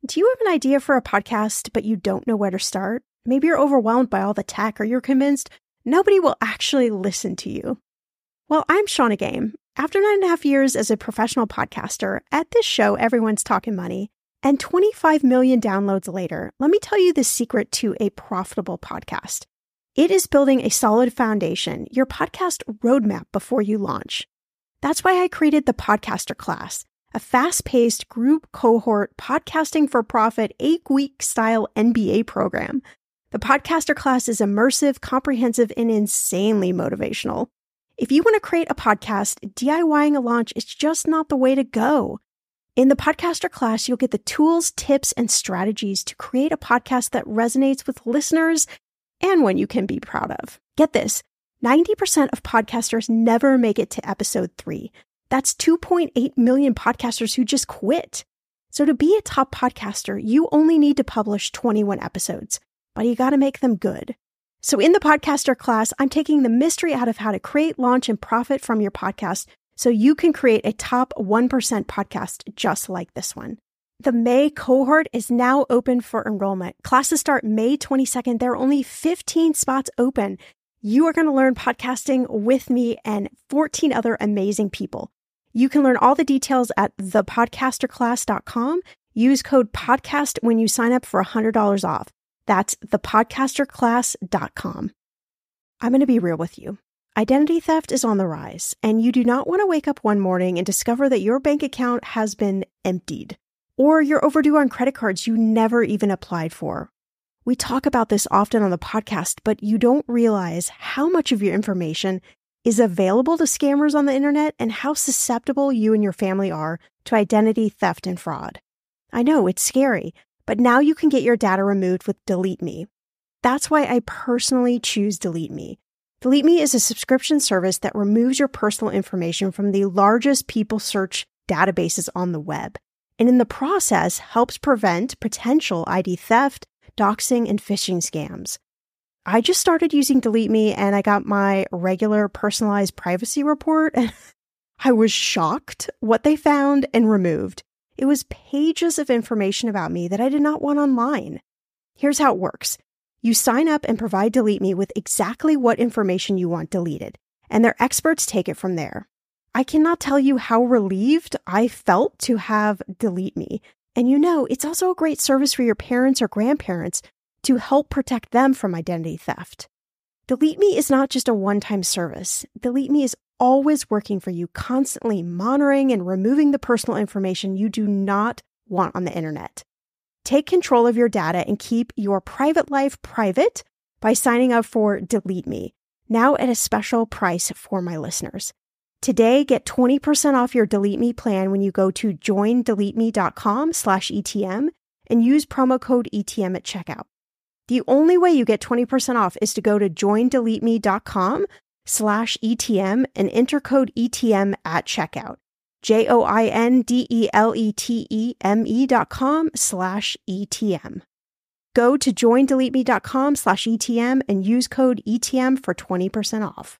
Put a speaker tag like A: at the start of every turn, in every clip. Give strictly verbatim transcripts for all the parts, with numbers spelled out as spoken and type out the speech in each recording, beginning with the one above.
A: Do you have an idea for a podcast, but you don't know where to start? Maybe you're overwhelmed by all the tech, or you're convinced nobody will actually listen to you. Well, I'm Shannah Game. After nine and a half years as a professional podcaster, at this show, everyone's talking money, and twenty-five million downloads later, let me tell you the secret to a profitable podcast. It is building a solid foundation, your podcast roadmap before you launch. That's why I created the Podcaster Class, a fast-paced group cohort podcasting for profit eight-week style M B A program. The Podcaster Class is immersive, comprehensive, and insanely motivational. If you want to create a podcast, DIYing a launch is just not the way to go. In the Podcaster Class, you'll get the tools, tips, and strategies to create a podcast that resonates with listeners and one you can be proud of. Get this, ninety percent of podcasters never make it to episode three. That's two point eight million podcasters who just quit. So to be a top podcaster, you only need to publish twenty-one episodes, but you got to make them good. So in the Podcaster Class, I'm taking the mystery out of how to create, launch, and profit from your podcast so you can create a top one percent podcast just like this one. The May cohort is now open for enrollment. Classes start May twenty-second. There are only fifteen spots open. You are going to learn podcasting with me and fourteen other amazing people. You can learn all the details at the podcaster class dot com. Use code PODCAST when you sign up for one hundred dollars off. That's the podcaster class dot com. I'm going to be real with you. Identity theft is on the rise, and you do not want to wake up one morning and discover that your bank account has been emptied, or you're overdue on credit cards you never even applied for. We talk about this often on the podcast, but you don't realize how much of your information is available to scammers on the internet and how susceptible you and your family are to identity theft and fraud. I know it's scary, but now you can get your data removed with Delete Me. That's why I personally choose Delete Me. Delete Me is a subscription service that removes your personal information from the largest people search databases on the web, and in the process helps prevent potential I D theft, doxing, and phishing scams. I just started using Delete Me and I got my regular personalized privacy report and I was shocked what they found and removed. It was pages of information about me that I did not want online. Here's how it works. You sign up and provide Delete Me with exactly what information you want deleted, and their experts take it from there. I cannot tell you how relieved I felt to have Delete Me. And you know, it's also a great service for your parents or grandparents to help protect them from identity theft. Delete Me is not just a one-time service. Delete Me is always working for you, constantly monitoring and removing the personal information you do not want on the internet. Take control of your data and keep your private life private by signing up for Delete Me, now at a special price for my listeners. Today, get twenty percent off your Delete Me plan when you go to join delete me dot com slash E T M and use promo code E T M at checkout. The only way you get twenty percent off is to go to join delete me dot com slash E T M and enter code E T M at checkout. J O I N D E L E T E M E dot com slash E T M. Go to join delete me dot com slash E T M and use code E T M for twenty percent off.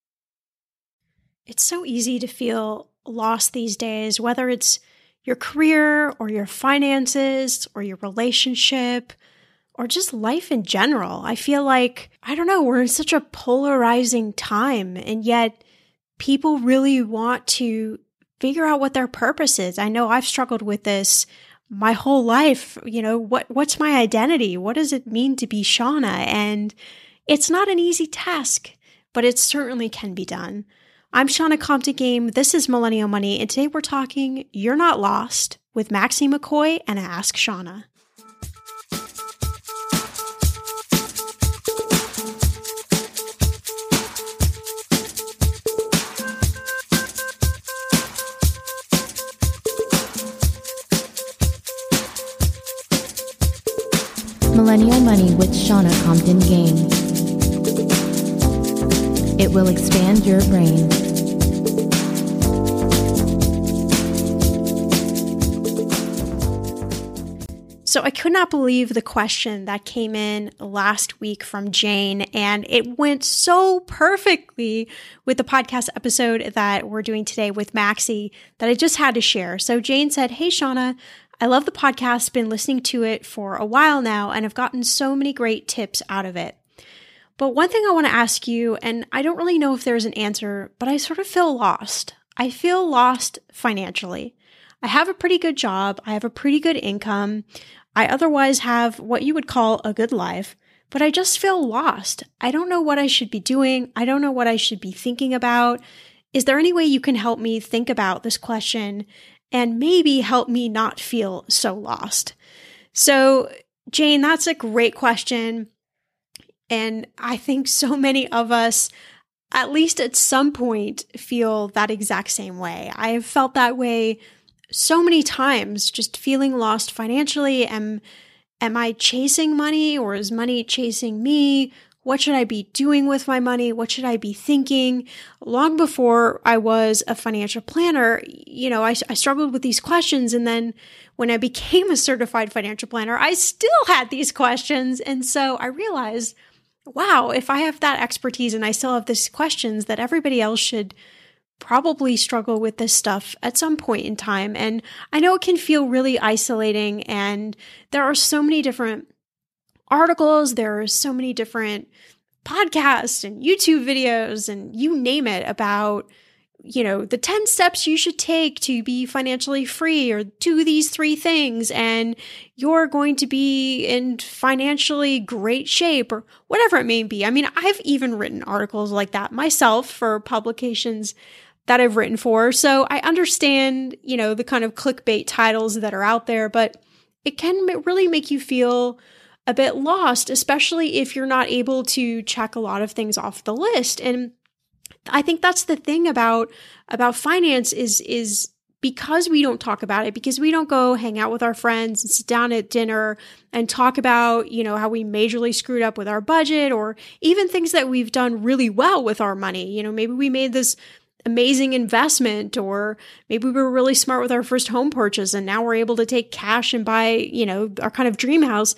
A: It's so easy to feel lost these days, whether it's your career or your finances or your relationship or just life in general. I feel like, I don't know, we're in such a polarizing time, and yet people really want to figure out what their purpose is. I know I've struggled with this my whole life. You know, what what's my identity? What does it mean to be Shannah? And it's not an easy task, but it certainly can be done. I'm Shannah Compton Game. This is Millennial Money, and today we're talking You're Not Lost with Maxie McCoy and Ask Shannah.
B: Millennial Money with Shannah Compton Game. It will expand your brain.
A: So I could not believe the question that came in last week from Jane, and it went so perfectly with the podcast episode that we're doing today with Maxie that I just had to share. So Jane said, "Hey Shannah, I love the podcast, been listening to it for a while now, and have gotten so many great tips out of it. But one thing I want to ask you, and I don't really know if there's an answer, but I sort of feel lost. I feel lost financially. I have a pretty good job. I have a pretty good income. I otherwise have what you would call a good life, but I just feel lost. I don't know what I should be doing. I don't know what I should be thinking about. Is there any way you can help me think about this question and maybe help me not feel so lost? So, Jane, that's a great question. And I think so many of us, at least at some point, feel that exact same way. I have felt that way so many times, just feeling lost financially. Am, am I chasing money, or is money chasing me? What should I be doing with my money? What should I be thinking? Long before I was a financial planner, you know, I, I struggled with these questions. And then when I became a certified financial planner, I still had these questions. And so I realized, wow, if I have that expertise and I still have these questions, that everybody else should probably struggle with this stuff at some point in time. And I know it can feel really isolating, and there are so many different articles, there are so many different podcasts and YouTube videos and you name it about, you know, the ten steps you should take to be financially free, or do these three things and you're going to be in financially great shape, or whatever it may be. I mean, I've even written articles like that myself for publications that I've written for. So I understand, you know, the kind of clickbait titles that are out there, but it can really make you feel a bit lost, especially if you're not able to check a lot of things off the list. And I think that's the thing about, about finance is, is because we don't talk about it, because we don't go hang out with our friends and sit down at dinner and talk about, you know, how we majorly screwed up with our budget, or even things that we've done really well with our money. You know, maybe we made this amazing investment, or maybe we were really smart with our first home purchase and now we're able to take cash and buy, you know, our kind of dream house.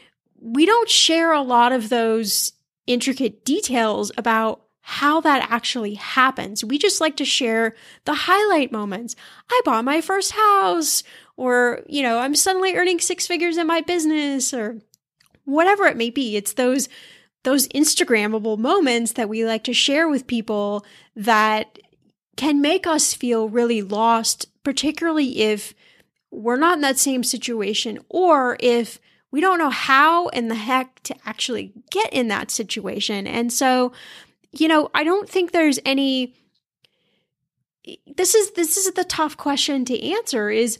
A: We don't share a lot of those intricate details about how that actually happens. We just like to share the highlight moments. I bought my first house, or, you know, I'm suddenly earning six figures in my business, or whatever it may be. It's those, those Instagrammable moments that we like to share with people that can make us feel really lost, particularly if we're not in that same situation, or if we don't know how in the heck to actually get in that situation. And so, you know, I don't think there's any, this is, this is the tough question to answer, is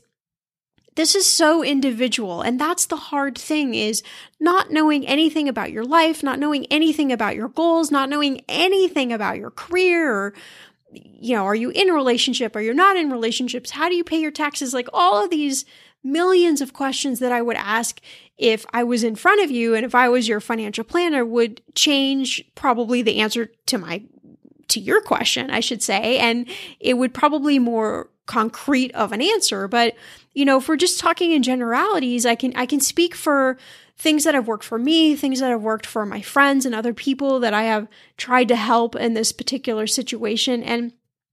A: this is so individual. And that's the hard thing, is not knowing anything about your life, not knowing anything about your goals, not knowing anything about your career, or, you know, are you in a relationship? Are you not in relationships? How do you pay your taxes? Like all of these millions of questions that I would ask if I was in front of you and if I was your financial planner would change probably the answer to my, to your question, I should say. And it would probably more concrete of an answer. But, you know, if we're just talking in generalities, I can, I can speak for things that have worked for me, things that have worked for my friends and other people that I have tried to help in this particular situation. And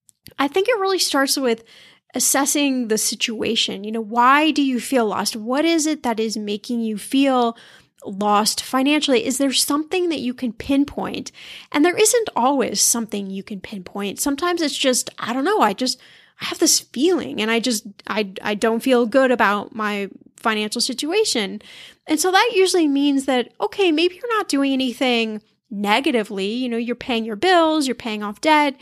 A: I think it really starts with assessing the situation. You know, why do you feel lost? What is it that is making you feel lost financially? Is there something that you can pinpoint? And there isn't always something you can pinpoint. Sometimes it's just, I don't know, I just, I have this feeling and I just, I, I don't feel good about my financial situation. And so that usually means that, okay, maybe you're not doing anything negatively. You know, you're paying your bills, you're paying off debt,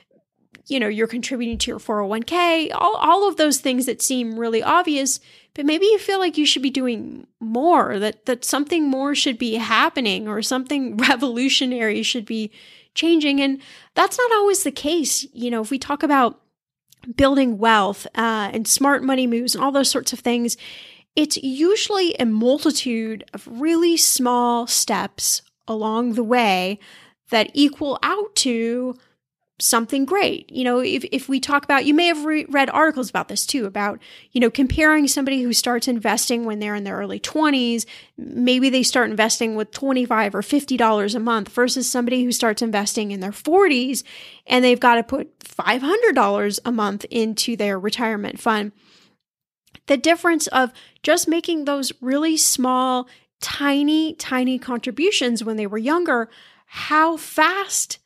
A: you know, you're contributing to your four oh one k, all, all of those things that seem really obvious, but maybe you feel like you should be doing more, that, that something more should be happening, or something revolutionary should be changing. And that's not always the case. You know, if we talk about building wealth uh, and smart money moves and all those sorts of things, it's usually a multitude of really small steps along the way that equal out to something great. You know, if, if we talk about, you may have re- read articles about this too, about, you know, comparing somebody who starts investing when they're in their early twenties, maybe they start investing with twenty-five dollars or fifty dollars a month, versus somebody who starts investing in their forties and they've got to put five hundred dollars a month into their retirement fund. the difference of just making those really small, tiny, tiny contributions when they were younger, how fast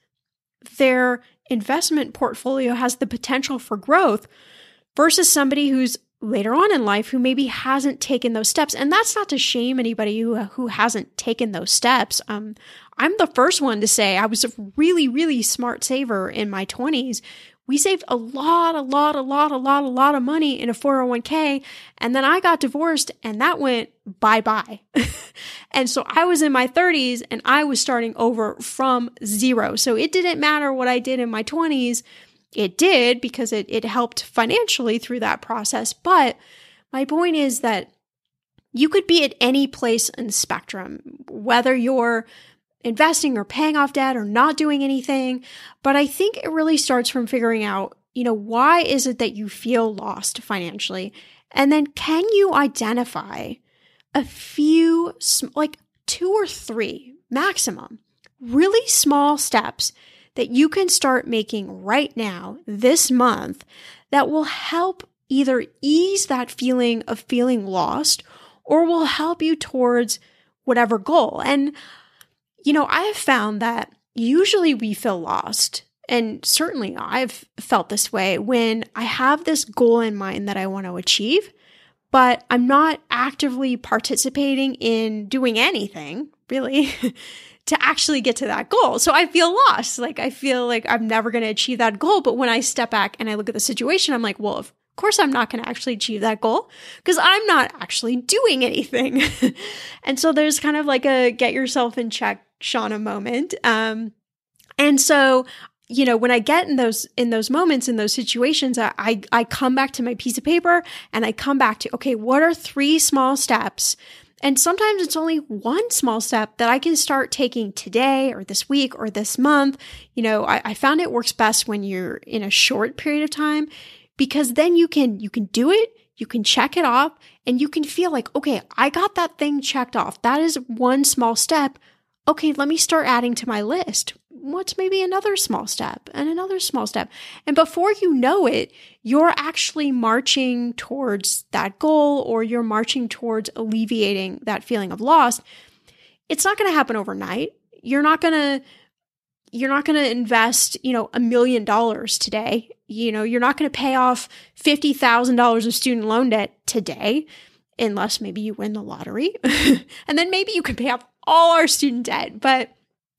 A: their investment portfolio has the potential for growth versus somebody who's later on in life who maybe hasn't taken those steps. And that's not to shame anybody who, who hasn't taken those steps. Um, I'm the first one to say I was a really, really smart saver in my twenties. We saved a lot, a lot, a lot, a lot, a lot of money in a four oh one k. And then I got divorced and that went bye-bye. And so I was in my thirties and I was starting over from zero. So it didn't matter what I did in my twenties. It did because it, it helped financially through that process. But my point is that you could be at any place in the spectrum, whether you're investing or paying off debt or not doing anything. But I think it really starts from figuring out, you know, why is it that you feel lost financially? And then can you identify a few, like two or three maximum, really small steps that you can start making right now, this month, that will help either ease that feeling of feeling lost or will help you towards whatever goal. And, you know, I have found that usually we feel lost, and certainly I've felt this way when I have this goal in mind that I want to achieve, but I'm not actively participating in doing anything, really, to actually get to that goal. So I feel lost. Like I feel like I'm never going to achieve that goal. But when I step back and I look at the situation, I'm like, well, of course I'm not going to actually achieve that goal because I'm not actually doing anything. And so there's kind of like a get yourself in check, Shauna moment. Um, and so, you know, when I get in those, in those moments, in those situations, I, I, I come back to my piece of paper and I come back to, okay, what are three small steps? And sometimes it's only one small step that I can start taking today or this week or this month. You know, I, I found it works best when you're in a short period of time because then you can, you can do it, you can check it off, and you can feel like, okay, I got that thing checked off. That is one small step. Okay, let me start adding to my list. What's maybe another small step and another small step? And before you know it, you're actually marching towards that goal or you're marching towards alleviating that feeling of loss. It's not going to happen overnight. You're not going to you're not going to invest, you know, a million dollars today. You know, you're not going to pay off fifty thousand dollars of student loan debt today, unless maybe you win the lottery. And then maybe you can pay off all our student debt. But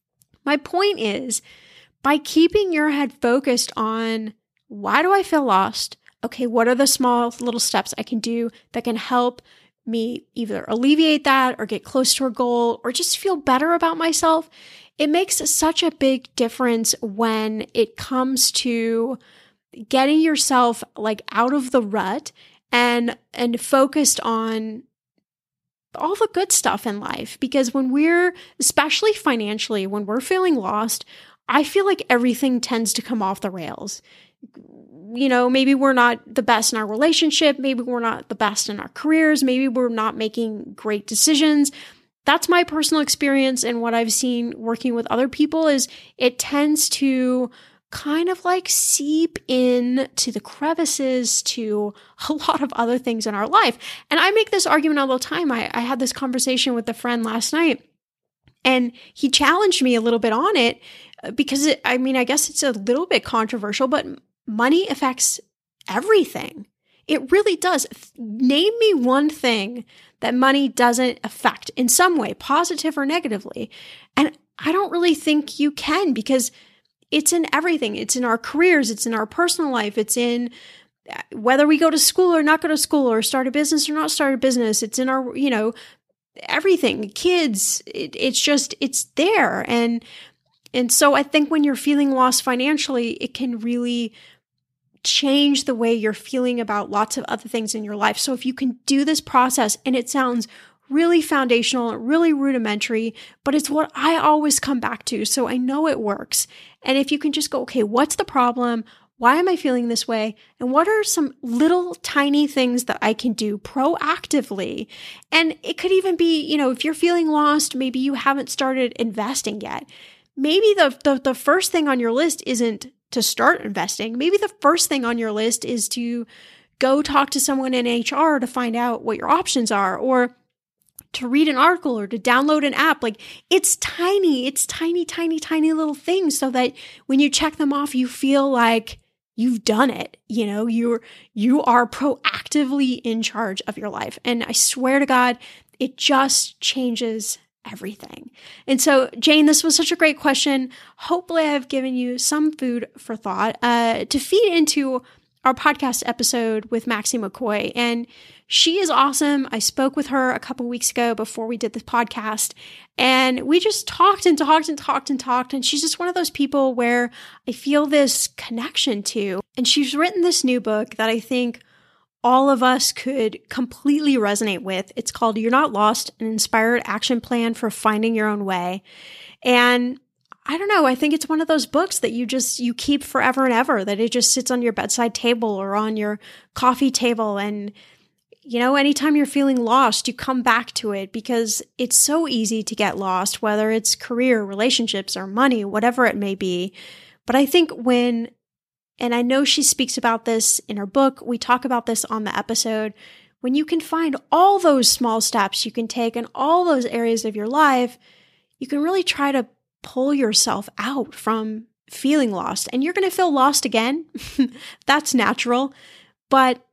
A: my point is, by keeping your head focused on why do I feel lost? Okay, what are the small little steps I can do that can help me either alleviate that or get close to a goal or just feel better about myself? It makes such a big difference when it comes to getting yourself like out of the rut and and focused on all the good stuff in life. Because when we're, especially financially, when we're feeling lost, I feel like everything tends to come off the rails. You know, maybe we're not the best in our relationship. Maybe we're not the best in our careers. Maybe we're not making great decisions. That's my personal experience. And what I've seen working with other people is it tends to kind of like seep in to the crevices to a lot of other things in our life. And I make this argument all the time. I, I had this conversation with a friend last night and he challenged me a little bit on it because it, I mean, I guess it's a little bit controversial, but money affects everything. It really does. Name me one thing that money doesn't affect in some way, positive or negatively. And I don't really think you can because it's in everything. It's in our careers. It's in our personal life. It's in whether we go to school or not go to school or start a business or not start a business. It's in our, you know, everything. Kids, it, it's just, it's there. And, and so I think when you're feeling lost financially, it can really change the way you're feeling about lots of other things in your life. So if you can do this process, and it sounds really foundational, really rudimentary, but it's what I always come back to. So I know it works. And if you can just go, okay, what's the problem? Why am I feeling this way? And what are some little tiny things that I can do proactively? And it could even be, you know, if you're feeling lost, maybe you haven't started investing yet. Maybe the, the, the first thing on your list isn't to start investing. Maybe the first thing on your list is to go talk to someone in H R to find out what your options are, or to read an article, or to download an app. Like, it's tiny, it's tiny, tiny, tiny little things, so that when you check them off, you feel like you've done it. You know, you're, you are proactively in charge of your life. And I swear to God, it just changes everything. And so, Jane, this was such a great question. Hopefully I've given you some food for thought uh, to feed into our podcast episode with Maxie McCoy. And she is awesome. I spoke with her a couple weeks ago before we did this podcast, and we just talked and talked and talked and talked. And she's just one of those people where I feel this connection to. And she's written this new book that I think all of us could completely resonate with. It's called You're Not Lost, an Inspired Action Plan for Finding Your Own Way. And I don't know, I think it's one of those books that you just, you keep forever and ever, that it just sits on your bedside table or on your coffee table. And, you know, anytime you're feeling lost, you come back to it, because it's so easy to get lost, whether it's career, relationships, or money, whatever it may be. But I think when, and I know she speaks about this in her book, we talk about this on the episode, when you can find all those small steps you can take in all those areas of your life, you can really try to pull yourself out from feeling lost. And you're going to feel lost again. That's natural. But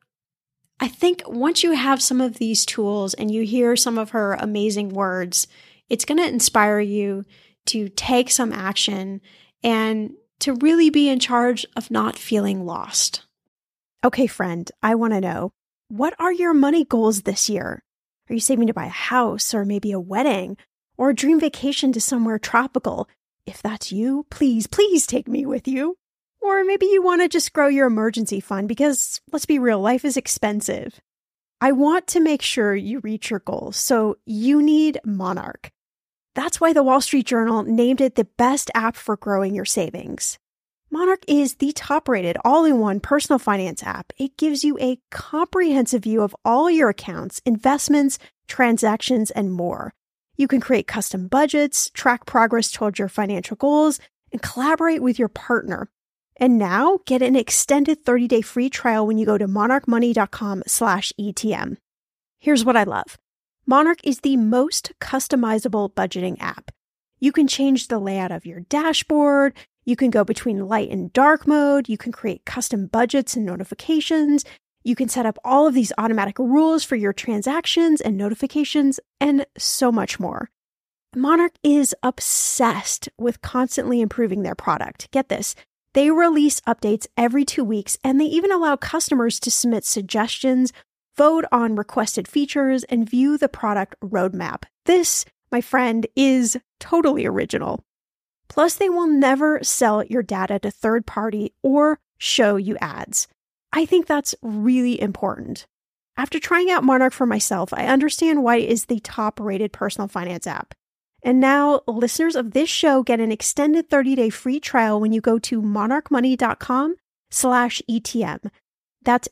A: I think once you have some of these tools and you hear some of her amazing words, it's going to inspire you to take some action and to really be in charge of not feeling lost. Okay, friend, I want to know, what are your money goals this year? Are you saving to buy a house, or maybe a wedding, or a dream vacation to somewhere tropical? If that's you, please, please take me with you. Or maybe you want to just grow your emergency fund, because let's be real, life is expensive. I want to make sure you reach your goals, so you need Monarch. That's why the Wall Street Journal named it the best app for growing your savings. Monarch is the top-rated all-in-one personal finance app. It gives you a comprehensive view of all your accounts, investments, transactions, and more. You can create custom budgets, track progress towards your financial goals, and collaborate with your partner. And now, get an extended thirty-day free trial when you go to monarchmoney.com slash ETM. Here's what I love. Monarch is the most customizable budgeting app. You can change the layout of your dashboard. You can go between light and dark mode. You can create custom budgets and notifications. You can set up all of these automatic rules for your transactions and notifications, and so much more. Monarch is obsessed with constantly improving their product. Get this. They release updates every two weeks, and they even allow customers to submit suggestions, vote on requested features, and view the product roadmap. This, my friend, is totally original. Plus, they will never sell your data to third party or show you ads. I think that's really important. After trying out Monarch for myself, I understand why it is the top-rated personal finance app. And now, listeners of this show get an extended thirty-day free trial when you go to monarchmoney.com slash ETM. That's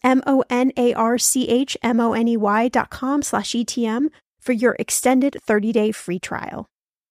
A: M-O-N-A-R-C-H-M-O-N-E-Y dot com slash ETM for your extended thirty-day free trial.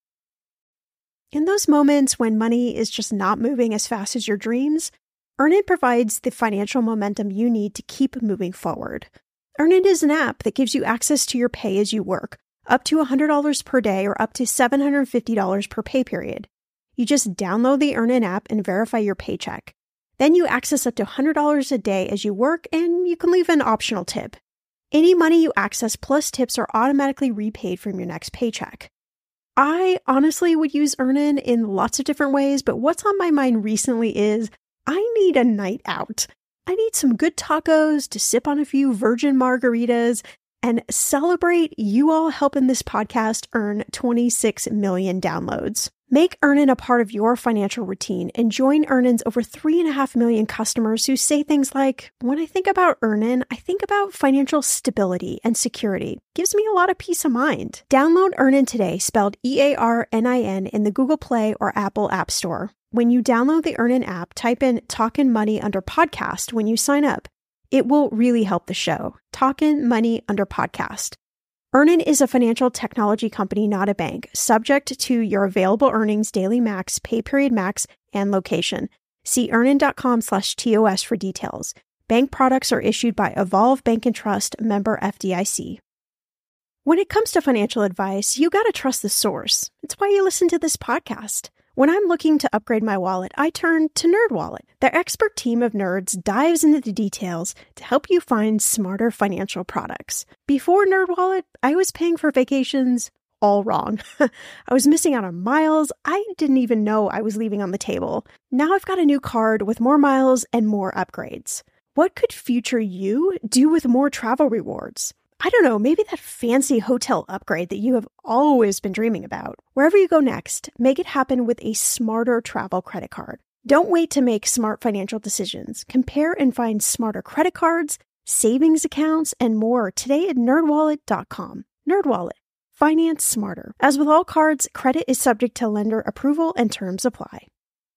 A: In those moments when money is just not moving as fast as your dreams, Earnin provides the financial momentum you need to keep moving forward. Earnin is an app that gives you access to your pay as you work, up to one hundred dollars per day or up to seven hundred fifty dollars per pay period. You just download the Earnin app and verify your paycheck. Then you access up to one hundred dollars a day as you work, and you can leave an optional tip. Any money you access plus tips are automatically repaid from your next paycheck. I honestly would use Earnin in lots of different ways, but what's on my mind recently is I need a night out. I need some good tacos to sip on a few virgin margaritas and celebrate you all helping this podcast earn twenty-six million downloads. Make Earnin a part of your financial routine and join Earnin's over three and a half million customers who say things like, when I think about Earnin, I think about financial stability and security. Gives me a lot of peace of mind. Download Earnin today, spelled E A R N I N, in the Google Play or Apple App Store. When you download the Earnin app, type in Talkin' Money under podcast when you sign up. It will really help the show. Talkin' Money under podcast. Earnin is a financial technology company, not a bank, subject to your available earnings, daily max, pay period max, and location. See earnin.com slash TOS for details. Bank products are issued by Evolve Bank and Trust, member F D I C. When it comes to financial advice, you gotta trust the source. It's why you listen to this podcast. When I'm looking to upgrade my wallet, I turn to NerdWallet. Their expert team of nerds dives into the details to help you find smarter financial products. Before NerdWallet, I was paying for vacations all wrong. I was missing out on miles I didn't even know I was leaving on the table. Now I've got a new card with more miles and more upgrades. What could future you do with more travel rewards? I don't know, maybe that fancy hotel upgrade that you have always been dreaming about. Wherever you go next, make it happen with a smarter travel credit card. Don't wait to make smart financial decisions. Compare and find smarter credit cards, savings accounts, and more today at nerd wallet dot com. NerdWallet. Finance smarter. As with all cards, credit is subject to lender approval and terms apply.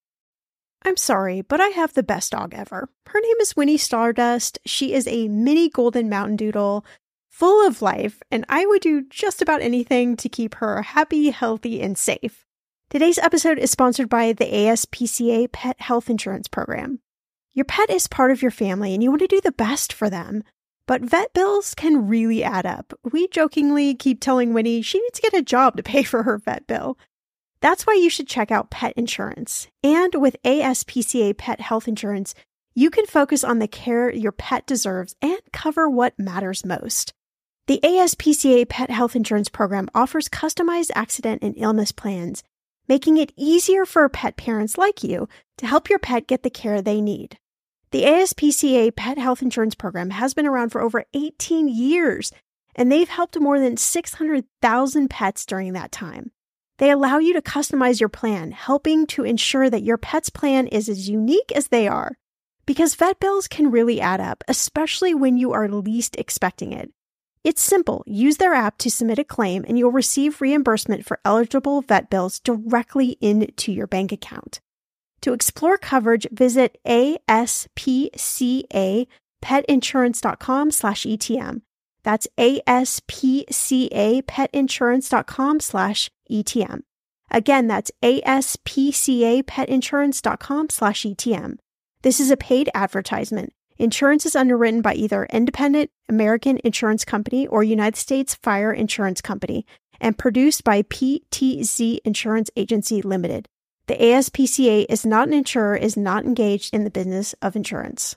A: I'm sorry, but I have the best dog ever. Her name is Winnie Stardust. She is a mini golden mountain doodle, full of life, and I would do just about anything to keep her happy, healthy, and safe. Today's episode is sponsored by the A S P C A Pet Health Insurance Program. Your pet is part of your family, and you want to do the best for them. But vet bills can really add up. We jokingly keep telling Winnie she needs to get a job to pay for her vet bill. That's why you should check out pet insurance. And with A S P C A Pet Health Insurance, you can focus on the care your pet deserves and cover what matters most. The A S P C A Pet Health Insurance Program offers customized accident and illness plans, making it easier for pet parents like you to help your pet get the care they need. The A S P C A Pet Health Insurance Program has been around for over eighteen years, and they've helped more than six hundred thousand pets during that time. They allow you to customize your plan, helping to ensure that your pet's plan is as unique as they are. Because vet bills can really add up, especially when you are least expecting it. It's simple. Use their app to submit a claim, and you'll receive reimbursement for eligible vet bills directly into your bank account. To explore coverage, visit A S P C A pet insurance dot com slash E T M. That's A S P C A pet insurance dot com slash E T M. Again, that's A S P C A pet insurance dot com slash E T M. This is a paid advertisement. Insurance is underwritten by either Independent American Insurance Company or United States Fire Insurance Company and produced by P T Z Insurance Agency Limited. The A S P C A is not an insurer, is not engaged in the business of insurance.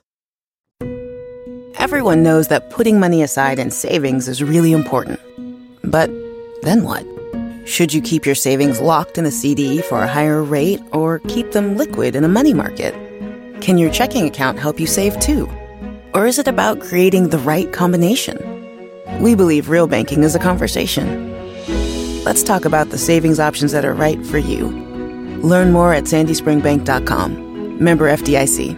C: Everyone knows that putting money aside in savings is really important. But then what? Should you keep your savings locked in a C D for a higher rate or keep them liquid in a money market? Can your checking account help you save too? Or is it about creating the right combination? We believe real banking is a conversation. Let's talk about the savings options that are right for you. Learn more at sandy spring bank dot com. Member F D I C.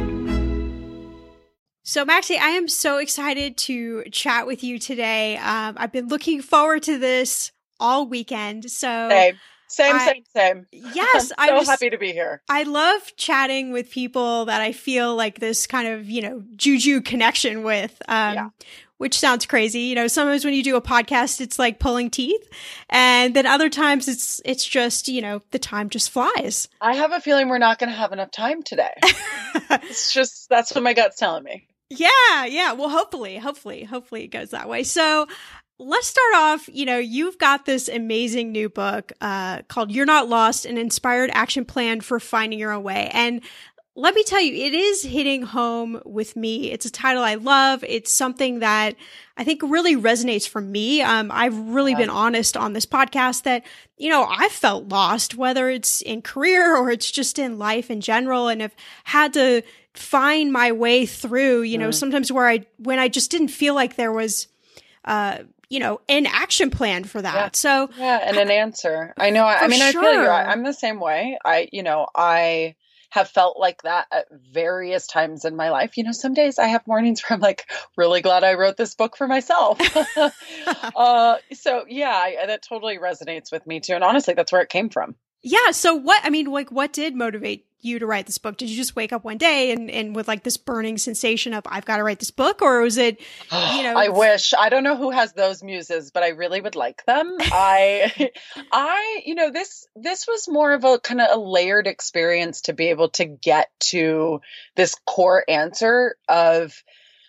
A: So, Maxie, I am so excited to chat with you today. Um, I've been looking forward to this all weekend. So,
D: same, same,
A: I,
D: same, same.
A: Yes,
D: I'm so
A: I'm just,
D: happy to be here.
A: I love chatting with people that I feel like this kind of, you know, juju connection with. Um, yeah. Which sounds crazy. You know, sometimes when you do a podcast, it's like pulling teeth. And then other times it's, it's just, you know, the time just flies.
D: I have a feeling we're not going to have enough time today. It's just, that's what my gut's telling me.
A: Yeah. Yeah. Well, hopefully, hopefully, hopefully it goes that way. So let's start off. You know, you've got this amazing new book, uh, called You're Not Lost, an inspired action plan for finding your own way. And let me tell you, it is hitting home with me. It's a title I love. It's something that I think really resonates for me. Um, I've really yeah. been honest on this podcast that, you know, I've felt lost, whether it's in career or it's just in life in general, and have had to find my way through, you know, mm. sometimes where I, when I just didn't feel like there was, uh, you know, an action plan for that.
D: Yeah.
A: So
D: yeah, and an answer. I know. I, I mean, sure. I feel you. I, I'm the same way. I, you know, I have felt like that at various times in my life. You know, some days I have mornings where I'm like, really glad I wrote this book for myself. uh, so yeah, I, that totally resonates with me too. And honestly, that's where it came from.
A: Yeah. So what, I mean, like, what did motivate you to write this book? Did you just wake up one day and, and with like this burning sensation of, I've got to write this book? Or was it, you know?
D: I wish. I don't know who has those muses, but I really would like them. I, I, you know, this, this was more of a kind of a layered experience to be able to get to this core answer of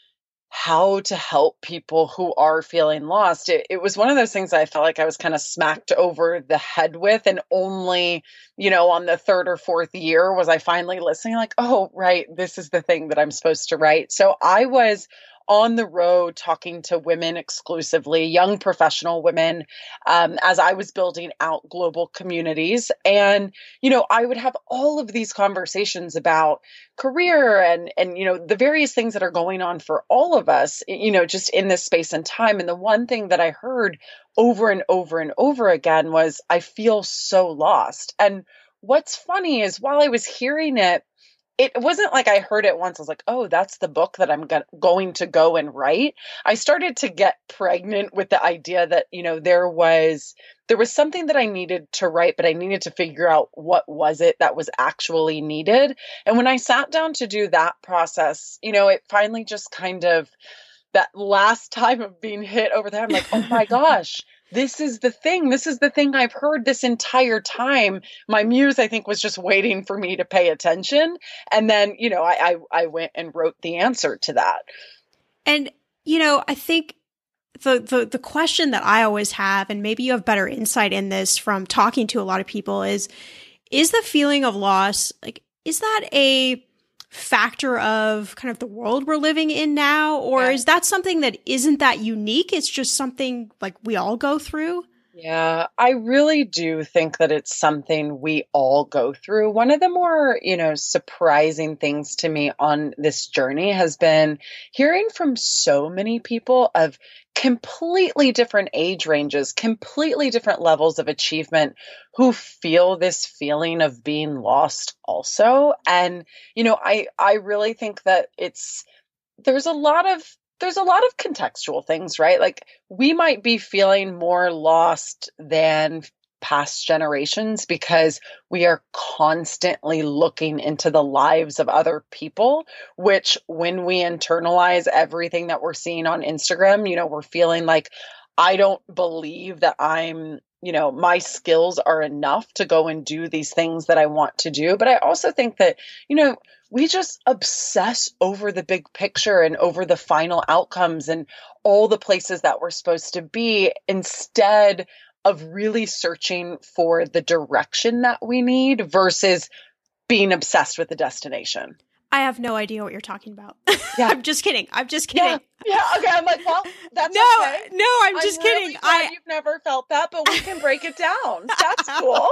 D: how to help people who are feeling lost. It, it was one of those things that I felt like I was kind of smacked over the head with, and only, you know, on the third or fourth year was I finally listening, like, oh, right, this is the thing that I'm supposed to write. So I was on the road talking to women exclusively, young professional women, um, as I was building out global communities. And, you know, I would have all of these conversations about career and, and, you know, the various things that are going on for all of us, you know, just in this space and time. And the one thing that I heard over and over and over again was, I feel so lost. And what's funny is while I was hearing it, it wasn't like I heard it once. I was like, oh, that's the book that I'm go- going to go and write. I started to get pregnant with the idea that, you know, there was, there was something that I needed to write, but I needed to figure out what was it that was actually needed. And when I sat down to do that process, you know, it finally just kind of, that last time of being hit over the head, I'm like, oh my gosh, this is the thing. This is the thing I've heard this entire time. My muse, I think, was just waiting for me to pay attention. And then, you know, I, I, I went and wrote the answer to that.
A: And, you know, I think the, the, the question that I always have, and maybe you have better insight in this from talking to a lot of people, is, is the feeling of loss, like, is that a factor of kind of the world we're living in now? Or yeah. is that something that isn't that unique? It's just something like we all go through?
D: Yeah, I really do think that it's something we all go through. One of the more, you know, surprising things to me on this journey has been hearing from so many people of completely different age ranges, completely different levels of achievement, who feel this feeling of being lost also. And, you know, I, I really think that it's, there's a lot of There's a lot of contextual things, right? Like we might be feeling more lost than past generations because we are constantly looking into the lives of other people, which when we internalize everything that we're seeing on Instagram, you know, we're feeling like, I don't believe that I'm, you know, my skills are enough to go and do these things that I want to do. But I also think that, you know, we just obsess over the big picture and over the final outcomes and all the places that we're supposed to be, instead of really searching for the direction that we need versus being obsessed with the destination.
A: I have no idea what you're talking about.
D: Yeah.
A: I'm just kidding. I'm just kidding.
D: Yeah. yeah. Okay. I'm like, well, that's
A: no,
D: okay.
A: No, I'm just
D: I'm
A: kidding.
D: Really glad
A: I,
D: you've never felt that, but we can break it down. That's cool.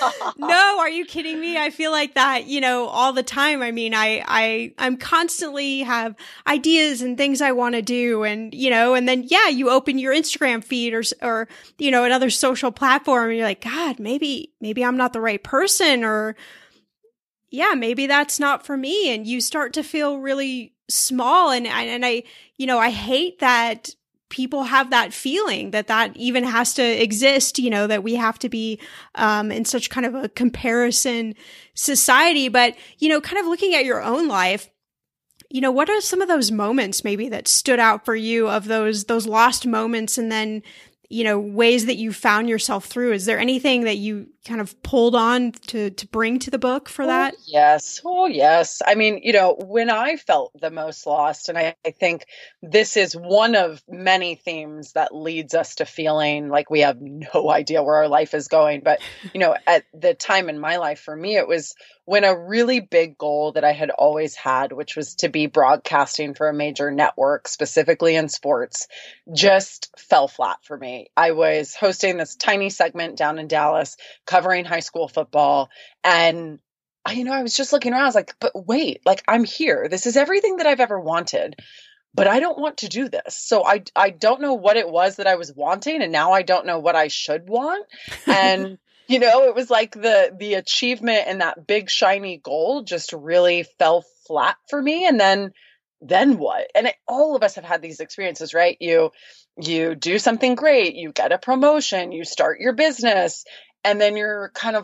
A: No, are you kidding me? I feel like that, you know, all the time. I mean, I, I, I'm constantly have ideas and things I want to do. And, you know, and then, yeah, you open your Instagram feed or, or, you know, another social platform and you're like, God, maybe, maybe I'm not the right person, or, yeah, maybe that's not for me. And you start to feel really small. And, and I, you know, I hate that people have that feeling that that even has to exist, you know, that we have to be um, in such kind of a comparison society. But, you know, kind of looking at your own life, you know, what are some of those moments maybe that stood out for you, of those, those lost moments, and then, you know, ways that you found yourself through? Is there anything that you kind of pulled on to, to bring to the book for that?
D: Oh, yes. Oh, yes. I mean, you know, when I felt the most lost, and I, I think this is one of many themes that leads us to feeling like we have no idea where our life is going. But, you know, at the time in my life, for me, it was when a really big goal that I had always had, which was to be broadcasting for a major network, specifically in sports, just fell flat for me. I was hosting this tiny segment down in Dallas, covering high school football. And, you know, I was just looking around. I was like, but wait, like, I'm here. This is everything that I've ever wanted, but I don't want to do this. So I, I don't know what it was that I was wanting. And now I don't know what I should want. And, you know, it was like the, the achievement and that big shiny goal just really fell flat for me. And then, then what? And it, all of us have had these experiences, right? You, you do something great, you get a promotion, you start your business, and then you're kind of like,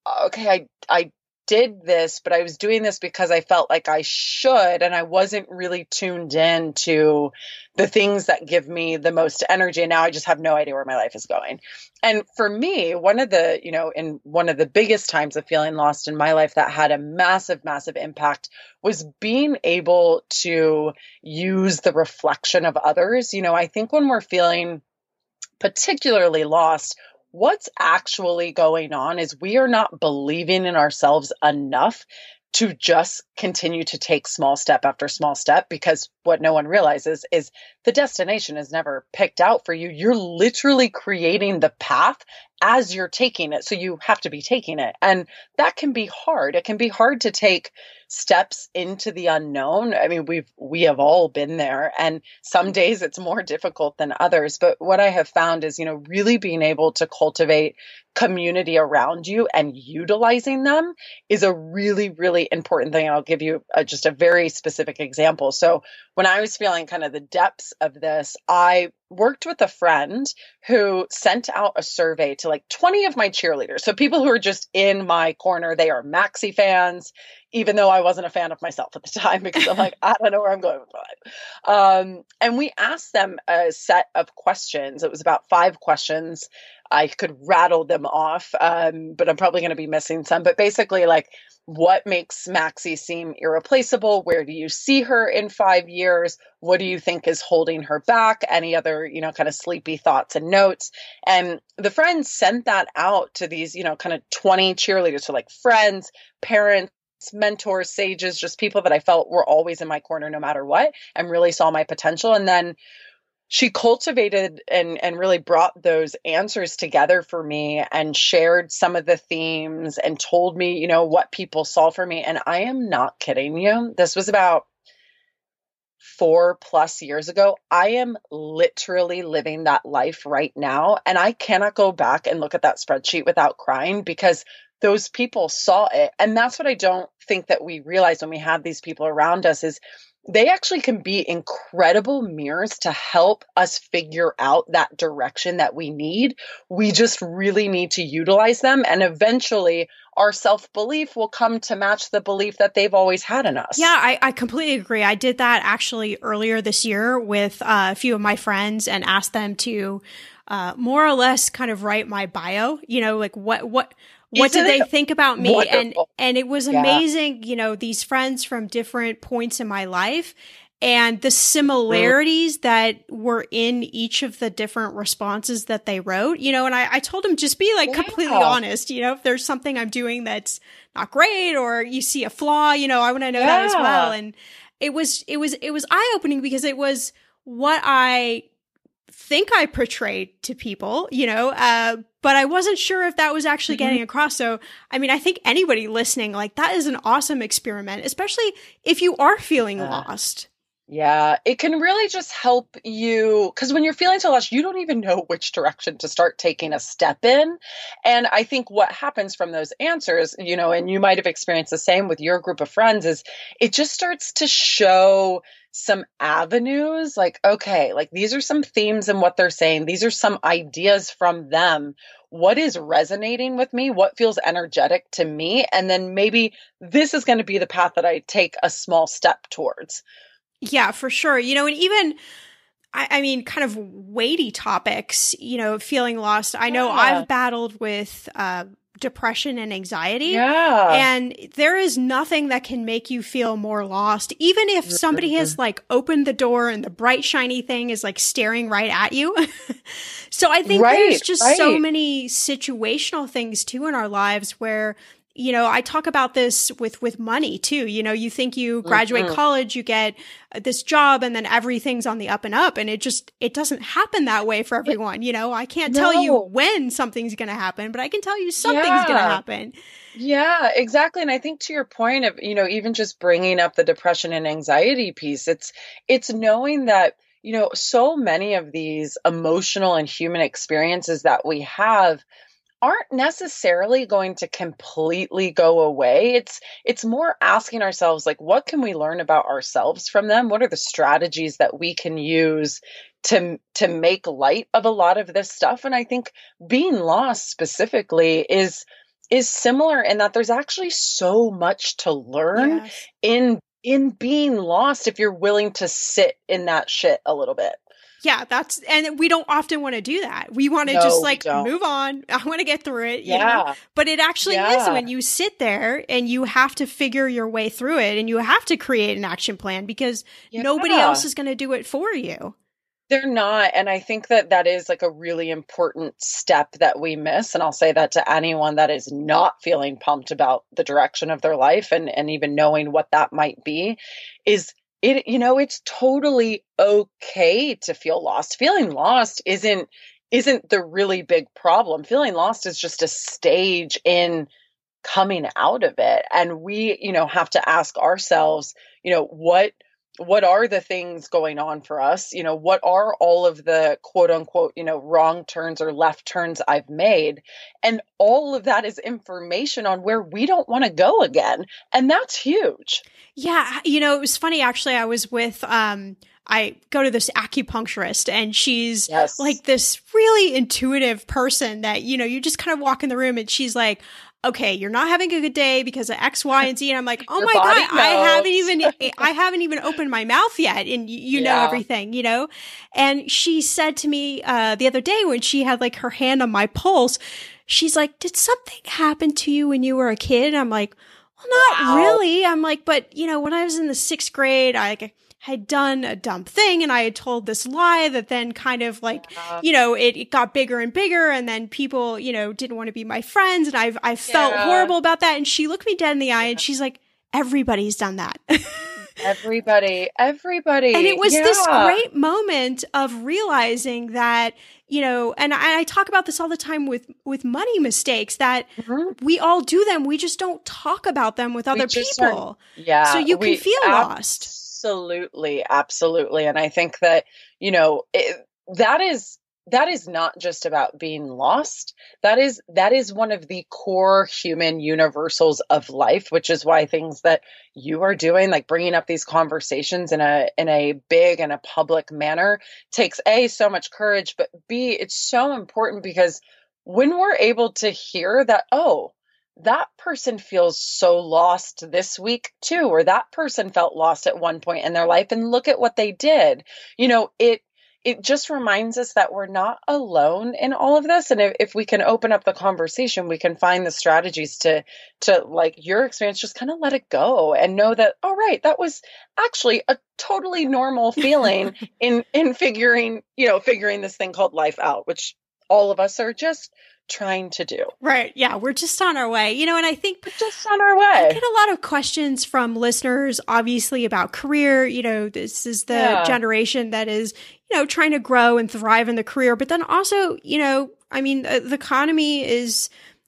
D: okay, I, I did this, but I was doing this because I felt like I should, and I wasn't really tuned in to the things that give me the most energy. And now I just have no idea where my life is going. And for me, one of the, you know, in one of the biggest times of feeling lost in my life that had a massive, massive impact was being able to use the reflection of others. You know, I think when we're feeling particularly lost, what's actually going on is we are not believing in ourselves enough to just continue to take small step after small step, because what no one realizes is the destination is never picked out for you. You're literally creating the path as you're taking it. So you have to be taking it. And that can be hard. It can be hard to take steps into the unknown. I mean, we've, we have all been there, and some days it's more difficult than others. But what I have found is, you know, really being able to cultivate community around you and utilizing them is a really, really important thing. And I'll give you a, just a very specific example. So when I was feeling kind of the depths of this, I worked with a friend who sent out a survey to like twenty of my cheerleaders. So people who are just in my corner, they are Maxi fans, even though I wasn't a fan of myself at the time, because I'm like, I don't know where I'm going with my life. Um, and we asked them a set of questions. It was about five questions. I could rattle them off, um, but I'm probably going to be missing some. But basically, like, what makes Maxi seem irreplaceable? Where do you see her in five years? What do you think is holding her back? Any other, you know, kind of sleepy thoughts and notes? And the friends sent that out to these, you know, kind of twenty cheerleaders. So like friends, parents, mentors, sages, just people that I felt were always in my corner no matter what, and really saw my potential. And then she cultivated and, and really brought those answers together for me and shared some of the themes and told me, you know, what people saw for me. And I am not kidding you. This was about four plus years ago. I am literally living that life right now. And I cannot go back and look at that spreadsheet without crying, because those people saw it. And that's what I don't think that we realize when we have these people around us, is they actually can be incredible mirrors to help us figure out that direction that we need. We just really need to utilize them. And eventually our self-belief will come to match the belief that they've always had in us.
A: Yeah, I, I completely agree. I did that actually earlier this year with uh, a few of my friends and asked them to uh, more or less kind of write my bio, you know, like what, what, what did they think about me?
D: Wonderful.
A: And, and it was amazing, yeah. You know, these friends from different points in my life and the similarities mm. that were in each of the different responses that they wrote, you know, and I, I told them just be like yeah. completely honest, you know, if there's something I'm doing that's not great or you see a flaw, you know, I want to know yeah. that as well. And it was, it was, it was eye opening because it was what I think I portrayed to people, you know, uh, but I wasn't sure if that was actually mm-hmm. getting across. So, I mean, I think anybody listening, like, that is an awesome experiment, especially if you are feeling uh, lost.
D: Yeah, it can really just help you, because when you're feeling so lost, you don't even know which direction to start taking a step in. And I think what happens from those answers, you know, and you might have experienced the same with your group of friends, is it just starts to show some avenues, like, okay, like these are some themes in what they're saying. These are some ideas from them. What is resonating with me? What feels energetic to me? And then maybe this is going to be the path that I take a small step towards.
A: Yeah, for sure. You know, and even, I, I mean, kind of weighty topics, you know, feeling lost. I know yeah. I've battled with, uh, depression and anxiety.
D: Yeah.
A: And there is nothing that can make you feel more lost, even if somebody has like opened the door and the bright, shiny thing is like staring right at you. So I think right, there's just right. so many situational things too in our lives where, you know, I talk about this with, with money too. You know, you think you graduate mm-hmm. college, you get this job, and then everything's on the up and up. And it just, it doesn't happen that way for everyone. You know, I can't no. tell you when something's going to happen, but I can tell you something's yeah. going to happen.
D: Yeah, exactly. And I think to your point of, you know, even just bringing up the depression and anxiety piece, it's, it's knowing that, you know, so many of these emotional and human experiences that we have aren't necessarily going to completely go away. It's it's more asking ourselves, like, what can we learn about ourselves from them? What are the strategies that we can use to to make light of a lot of this stuff? And I think being lost specifically is is similar in that there's actually so much to learn
A: Yes.
D: in in being lost if you're willing to sit in that shit a little bit.
A: Yeah, that's, and we don't often want to do that. We want to
D: No,
A: just
D: we
A: like
D: don't.
A: move on. I want to get through it. You know?
D: Yeah.
A: But it actually is
D: Yeah.
A: when you sit there and you have to figure your way through it and you have to create an action plan because
D: Yeah.
A: nobody else is going to do it for you.
D: They're not. And I think that that is like a really important step that we miss. And I'll say that to anyone that is not feeling pumped about the direction of their life and, and even knowing what that might be is it, you know, it's totally okay to feel lost. Feeling lost isn't, isn't the really big problem. Feeling lost is just a stage in coming out of it. And we, you know, have to ask ourselves, you know, what, what are the things going on for us? You know, what are all of the quote unquote, you know, wrong turns or left turns I've made? And all of that is information on where we don't want to go again. And that's huge.
A: Yeah. You know, it was funny. Actually, I was with, um, I go to this acupuncturist and she's
D: Yes.
A: like this really intuitive person that, you know, you just kind of walk in the room and she's like, okay, you're not having a good day because of X, Y, and Z. And I'm like, oh
D: Your
A: my
D: body
A: God, I
D: knows.
A: haven't even, I haven't even opened my mouth yet. And you, you know
D: Yeah.
A: everything, you know? And she said to me, uh, the other day when she had like her hand on my pulse, she's like, did something happen to you when you were a kid? And I'm like, well, not
D: Wow.
A: really. I'm like, but you know, when I was in the sixth grade, I like, had done a dumb thing and I had told this lie that then kind of like,
D: Yeah.
A: you know, it, it got bigger and bigger and then people, you know, didn't want to be my friends and I've, I felt
D: Yeah.
A: horrible about that. And she looked me dead in the eye and she's like, everybody's done that.
D: Everybody, everybody.
A: And it was
D: Yeah.
A: this great moment of realizing that, you know, and I, I talk about this all the time with, with money mistakes that
D: Mhm.
A: we all do them. We just don't talk about them with other
D: just
A: people.
D: aren't- Yeah.
A: So you can
D: we-
A: feel lost.
D: Absolutely. Absolutely. And I think that, you know, it, that is, that is not just about being lost. That is, that is one of the core human universals of life, which is why things that you are doing, like bringing up these conversations in a, in a big and a public manner takes A, so much courage, but B, it's so important because when we're able to hear that, oh, that person feels so lost this week too, or that person felt lost at one point in their life and look at what they did. You know, it, it just reminds us that we're not alone in all of this. And if, if we can open up the conversation, we can find the strategies to, to like your experience, just kind of let it go and know that, all right, that was actually a totally normal feeling in, in figuring, you know, figuring this thing called life out, which all of us are just trying to do.
A: Right. Yeah. We're just on our way, you know, and I think
D: We're just on our
A: I
D: way.
A: get a lot of questions from listeners, obviously, about career. You know, this is the
D: Yeah.
A: generation that is, you know, trying to grow and thrive in the career. But then also, you know, I mean, uh, the economy is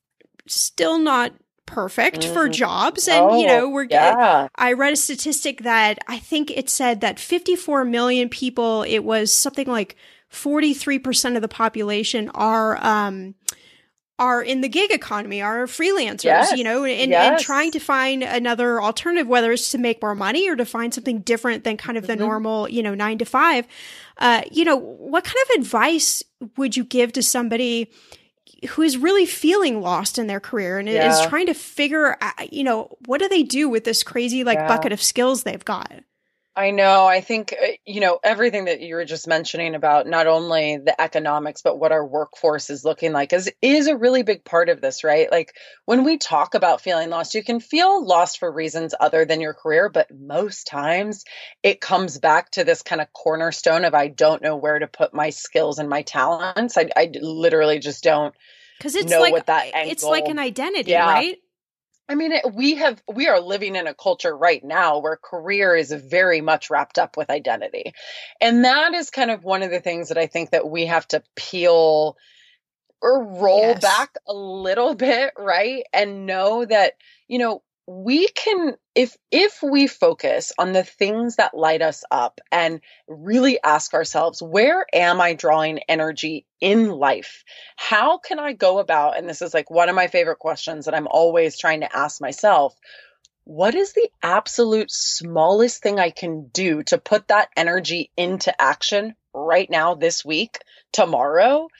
A: still not perfect for
D: Mhm.
A: jobs. And, you
D: Oh,
A: know, we're,
D: yeah.
A: I read a statistic that I think it said that fifty-four million people, it was something like forty-three percent of the population are, um, are in the gig economy, are freelancers,
D: Yes.
A: you know, and, and
D: Yes.
A: trying to find another alternative, whether it's to make more money or to find something different than kind of the
D: Mhm.
A: normal, you know, nine to five. Uh, you know, what kind of advice would you give to somebody who is really feeling lost in their career and is
D: Yeah.
A: trying to figure out, you know, what do they do with this crazy like
D: Yeah.
A: bucket of skills they've got?
D: I know. I think, uh, you know, everything that you were just mentioning about not only the economics, but what our workforce is looking like is, is a really big part of this, right? Like when we talk about feeling lost, you can feel lost for reasons other than your career, but most times it comes back to this kind of cornerstone of, I don't know where to put my skills and my talents. I, I literally just don't.
A: Because it's
D: know
A: like,
D: what that
A: it's like
D: angle-
A: an identity,
D: Yeah.
A: right?
D: I mean, it, we have, we are living in a culture right now where career is very much wrapped up with identity. And that is kind of one of the things that I think that we have to peel or roll
A: Yes.
D: back a little bit, right? And know that, you know, we can, if, if we focus on the things that light us up and really ask ourselves, where am I drawing energy in life? How can I go about, and this is like one of my favorite questions that I'm always trying to ask myself, what is the absolute smallest thing I can do to put that energy into action right now, this week, tomorrow?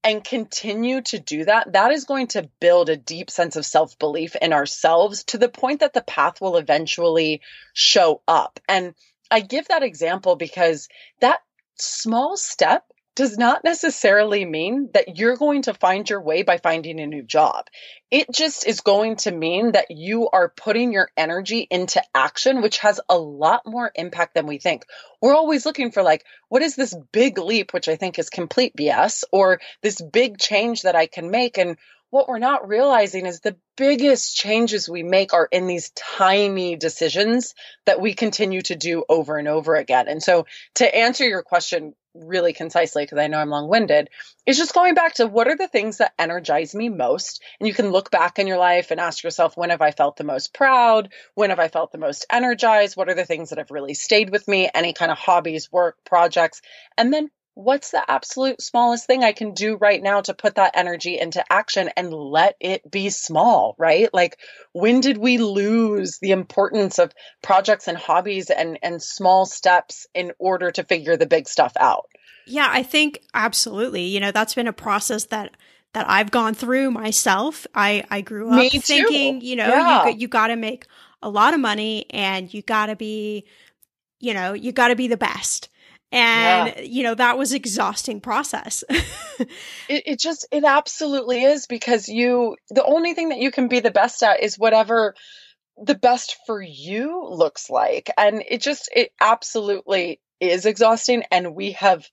D: and continue to do that, that is going to build a deep sense of self-belief in ourselves to the point that the path will eventually show up. And I give that example because that small step does not necessarily mean that you're going to find your way by finding a new job. It just is going to mean that you are putting your energy into action, which has a lot more impact than we think. We're always looking for like, what is this big leap, which I think is complete B S, or this big change that I can make? And what we're not realizing is the biggest changes we make are in these tiny decisions that we continue to do over and over again. And so to answer your question really concisely, because I know I'm long-winded, is just going back to what are the things that energize me most? And you can look back in your life and ask yourself, when have I felt the most proud? When have I felt the most energized? What are the things that have really stayed with me? Any kind of hobbies, work, projects? And then what's the absolute smallest thing I can do right now to put that energy into action and let it be small, right? Like, when did we lose the importance of projects and hobbies and, and small steps in order to figure the big stuff out?
A: Yeah, I think absolutely. You know, that's been a process that that I've gone through myself. I, I grew up
D: Me
A: thinking,
D: too.
A: you know,
D: Yeah.
A: you, you got to make a lot of money and you got to be, you know, you got to be the best. And, yeah. you know, that was an exhausting process.
D: it, it just, it absolutely is, because you, the only thing that you can be the best at is whatever the best for you looks like. And it just, it absolutely is exhausting. And we have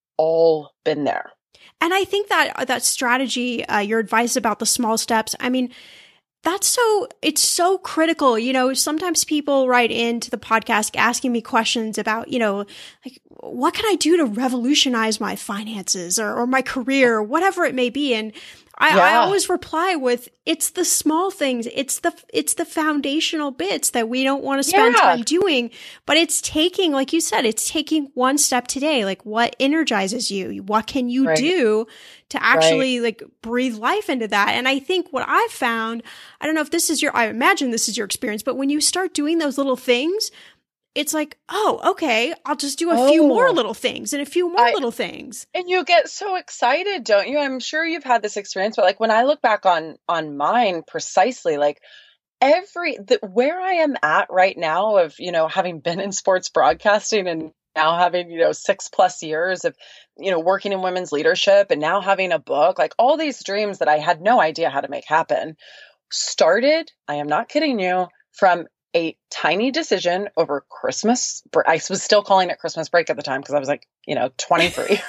D: all been there.
A: And I think that that strategy, uh, your advice about the small steps, I mean, that's so, it's so critical. You know, sometimes people write into the podcast asking me questions about, you know, like, what can I do to revolutionize my finances or, or my career or whatever it may be? And I, yeah. I always reply with, it's the small things. It's the, it's the foundational bits that we don't want to spend yeah. time doing, but it's taking, like you said, it's taking one step today. Like, what energizes you? What can you right. do to actually right. like breathe life into that? And I think what I've found, I don't know if this is your, I imagine this is your experience, but when you start doing those little things, it's like, oh, okay, I'll just do a oh, few more little things and a few more I, little things.
D: And you get so excited, don't you? I'm sure you've had this experience, but like when I look back on on mine precisely, like every, the, where I am at right now of, you know, having been in sports broadcasting and now having, you know, six plus years of, you know, working in women's leadership and now having a book, like all these dreams that I had no idea how to make happen started, I am not kidding you, from a tiny decision over Christmas. I was still calling it Christmas break at the time because I was like, you know, twenty-three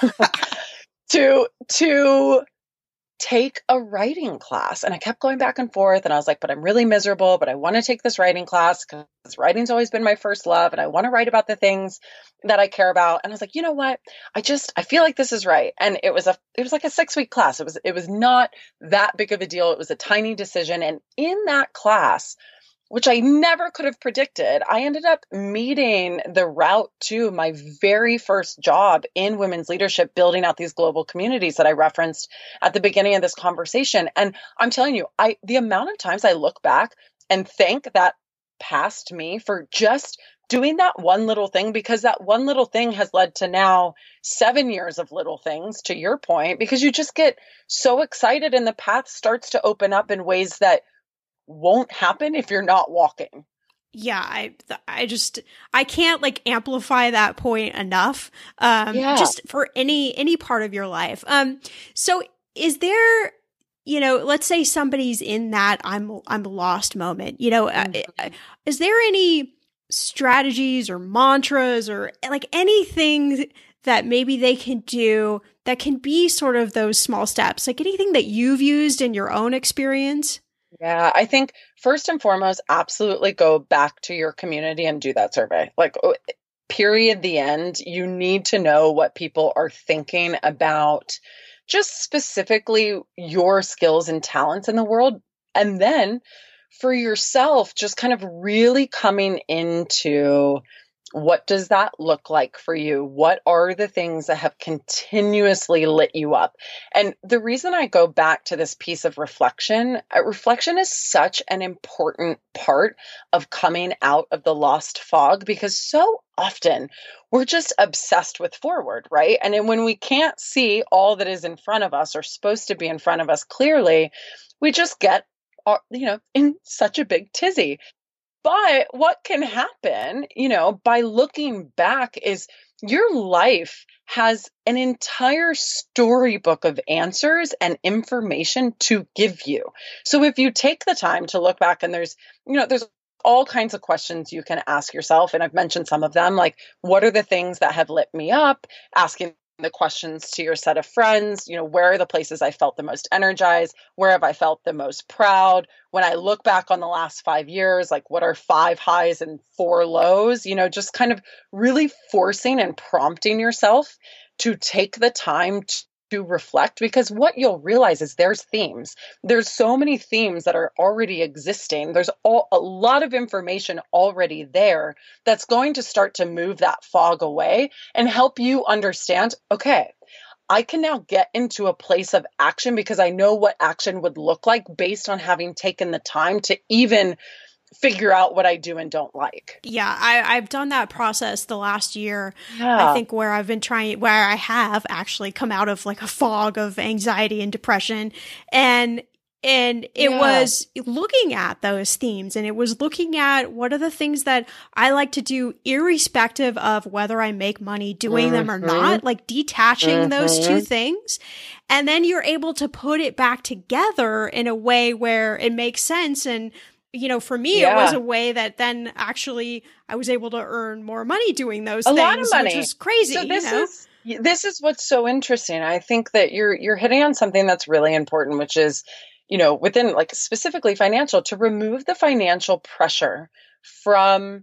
D: to, to take a writing class. And I kept going back and forth and I was like, but I'm really miserable, but I want to take this writing class because writing's always been my first love. And I want to write about the things that I care about. And I was like, you know what? I just, I feel like this is right. And it was a, it was like a six week class. It was, it was not that big of a deal. It was a tiny decision. And in that class, which I never could have predicted, I ended up meeting the route to my very first job in women's leadership, building out these global communities that I referenced at the beginning of this conversation. And I'm telling you, I the amount of times I look back and thank that past me for just doing that one little thing, because that one little thing has led to now seven years of little things, to your point, because you just get so excited and the path starts to open up in ways that won't happen if you're not walking.
A: Yeah, I I just I can't like amplify that point enough. Um
D: yeah.
A: Just for any any part of your life. Um so is there, you know, let's say somebody's in that I'm I'm lost moment, you know, mm-hmm. uh, is there any strategies or mantras or like anything that maybe they can do that can be sort of those small steps, like anything that you've used in your own experience?
D: Yeah, I think first and foremost, absolutely go back to your community and do that survey. Like, period, the end. You need to know what people are thinking about just specifically your skills and talents in the world. And then for yourself, just kind of really coming into What does that look like for you? What are the things that have continuously lit you up? And the reason I go back to this piece of reflection, uh, reflection is such an important part of coming out of the lost fog, because so often we're just obsessed with forward, right? And then when we can't see all that is in front of us or supposed to be in front of us clearly, we just get, you know, in such a big tizzy. But what can happen, you know, by looking back is your life has an entire storybook of answers and information to give you. So if you take the time to look back, and there's, you know, there's all kinds of questions you can ask yourself. And I've mentioned some of them, like, what are the things that have lit me up? Asking the questions to your set of friends, you know, where are the places I felt the most energized? Where have I felt the most proud? When I look back on the last five years, like, what are five highs and four lows? You know, just kind of really forcing and prompting yourself to take the time to to reflect, because what you'll realize is there's themes. There's so many themes that are already existing. There's all, a lot of information already there that's going to start to move that fog away and help you understand, okay, I can now get into a place of action because I know what action would look like based on having taken the time to even figure out what I do and don't like.
A: Yeah, I, I've done that process the last year.
D: Yeah.
A: I think where I've been trying, where I have actually come out of like a fog of anxiety and depression. And And it yeah. was looking at those themes, and it was looking at what are the things that I like to do irrespective of whether I make money doing mm-hmm. them or not, like detaching mm-hmm. those two things. And then you're able to put it back together in a way where it makes sense. And you know, for me, yeah. it was a way that then actually I was able to earn more money doing those
D: a
A: things,
D: lot of money.
A: Which was crazy.
D: So this
A: you know?
D: is this is what's so interesting. I think that you're you're hitting on something that's really important, which is, you know, within like specifically financial, to remove the financial pressure from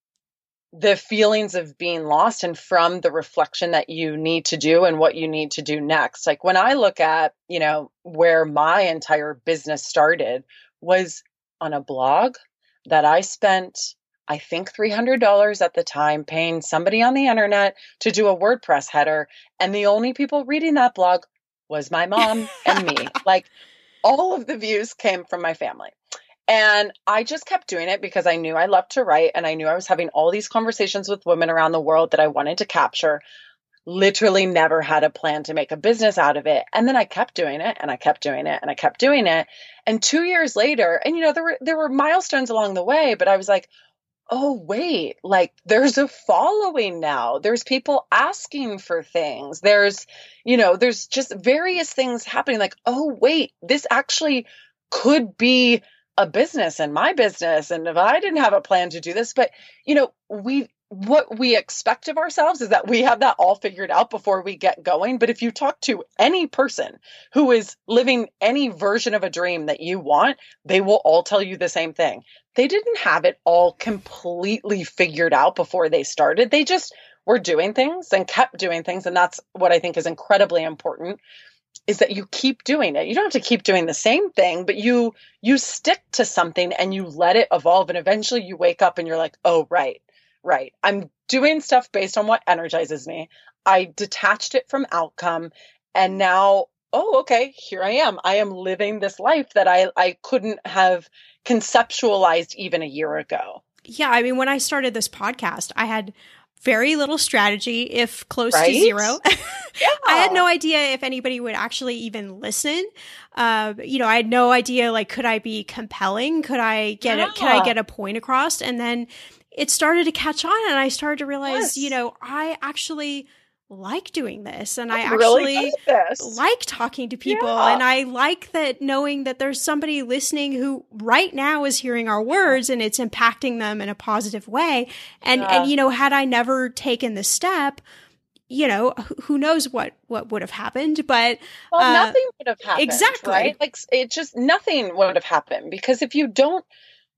D: the feelings of being lost and from the reflection that you need to do and what you need to do next. Like when I look at, you know, where my entire business started was on a blog that I spent, I think three hundred dollars at the time, paying somebody on the internet to do a WordPress header. And the only people reading that blog was my mom and me. Like all of the views came from my family. And I just kept doing it because I knew I loved to write. And I knew I was having all these conversations with women around the world that I wanted to capture. Literally never had a plan to make a business out of it. And then I kept doing it and I kept doing it and I kept doing it. And two years later, and you know, there were, there were milestones along the way, but I was like, oh, wait, like there's a following now. There's people asking for things. There's, you know, there's just various things happening. Like, oh, wait, this actually could be a business and my business. And if I didn't have a plan to do this, but you know, we, what we expect of ourselves is that we have that all figured out before we get going. But if you talk to any person who is living any version of a dream that you want, they will all tell you the same thing. They didn't have it all completely figured out before they started. They just were doing things and kept doing things. And that's what I think is incredibly important, is that you keep doing it. You don't have to keep doing the same thing, but you, you stick to something and you let it evolve. And eventually you wake up and you're like, oh, right. Right. I'm doing stuff based on what energizes me. I detached it from outcome. And now, oh, okay, here I am. I am living this life that I, I couldn't have conceptualized even a year ago.
A: Yeah. I mean, when I started this podcast, I had very little strategy, if close
D: right?
A: to zero.
D: Yeah.
A: I had no idea if anybody would actually even listen. Uh, you know, I had no idea, like, could I be compelling? Could I get yeah. a, could I get a point across? And then it started to catch on and I started to realize, yes. you know, I actually like doing this and I'm I actually
D: really
A: like talking to people
D: yeah.
A: and I like that knowing that there's somebody listening who right now is hearing our words and it's impacting them in a positive way. And, yeah. and, you know, had I never taken the step, you know, who knows what, what would have happened, but
D: well,
A: uh,
D: nothing would have happened.
A: Exactly.
D: Right? Like it just, nothing would have happened because if you don't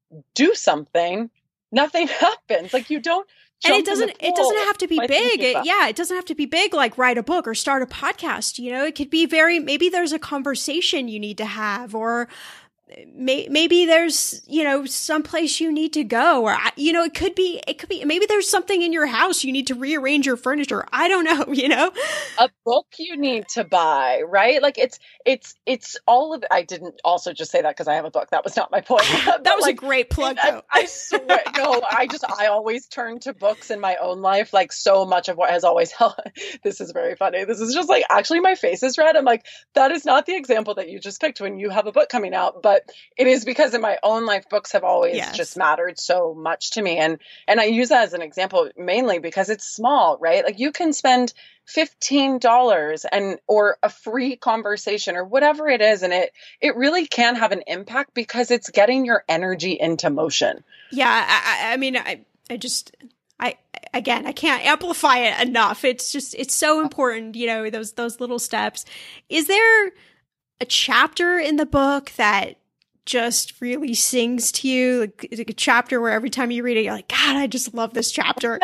D: do something, nothing happens. Like you don't
A: and it doesn't it doesn't have to be big. It, yeah, it doesn't have to be big like write a book or start a podcast. You know, it could be very maybe there's a conversation you need to have or may, maybe there's, you know, someplace you need to go, or, you know, it could be, it could be, maybe there's something in your house you need to rearrange your furniture. I don't know, you know,
D: a book you need to buy, right? Like it's, it's, it's all of, I didn't also just say that because I have a book. That was not my point.
A: That was like, a great plug though.
D: I, I swear, no, I just, I always turn to books in my own life. Like so much of what has always helped. This is very funny. This is just like, actually my face is red. I'm like, that is not the example that you just picked when you have a book coming out, but it is because in my own life, books have always yes. just mattered so much to me. And, and I use that as an example mainly because it's small, right? Like you can spend fifteen dollars and, or a free conversation or whatever it is. And it, it really can have an impact because it's getting your energy into motion.
A: Yeah. I, I mean, I, I just, I, again, I can't amplify it enough. It's just, it's so important, you know, those, those little steps. Is there a chapter in the book that just really sings to you, like, like a chapter where every time you read it, you're like, God, I just love this chapter?